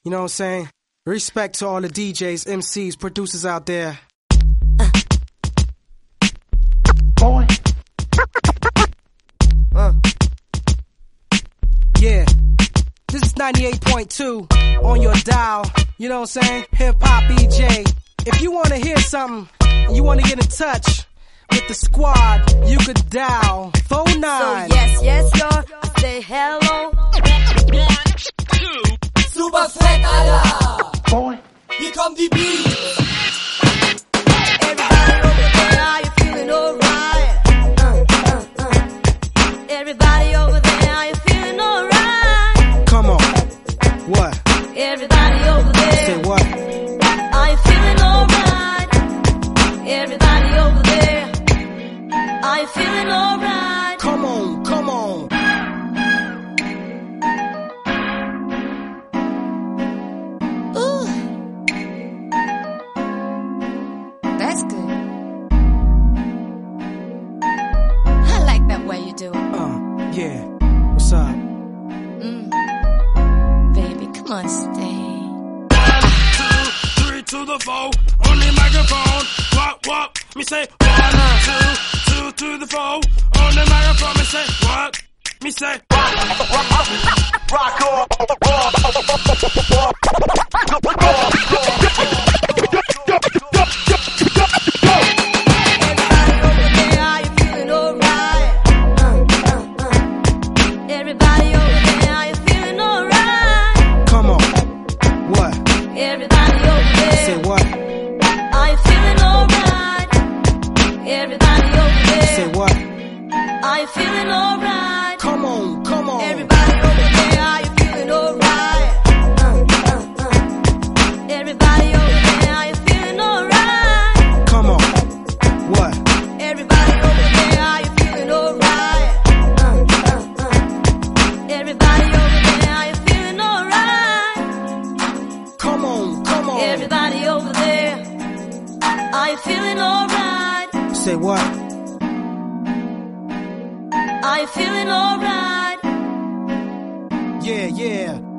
You know what I'm saying? Respect to all the DJs, MCs, producers out there. Boy. Yeah. This is 98.2 on your dial. You know what I'm saying? Hip Hop EJ. If you want to hear something, and you want to get in touch with the squad, you could dial 49. So yes, yo, I say hello. 1, 2. Super Fett, Alter. Boy. Hier kommt die Beat. Everybody over there, are you feeling alright? Everybody over there, are you feeling alright? Come on. What? Everybody over there. Say what? Are you feeling alright? Everybody over there. Are you feeling alright? Come on, come on. Ooh. That's good. I like that way you do it. Yeah. What's up? Baby, come on, stay. 1, 2, 3 to the 4 on the microphone. What? Me say 1, 2, 2 to the 4 on the microphone. Me say what? Me say Rock on. Everybody over there, are you feeling alright? Come on. What? Everybody over there. Say what? Are you feeling alright? Everybody over there. Say what? Are you feeling alright? Come on, come on. Everybody over there, are you feeling alright? Everybody over there, are you feeling alright? Come on. What? Everybody over there, are you feeling alright? Everybody over there, are you feeling alright? Come on, come on. Everybody over there, are you feeling alright? Say what? Are you feeling alright? Yeah, yeah.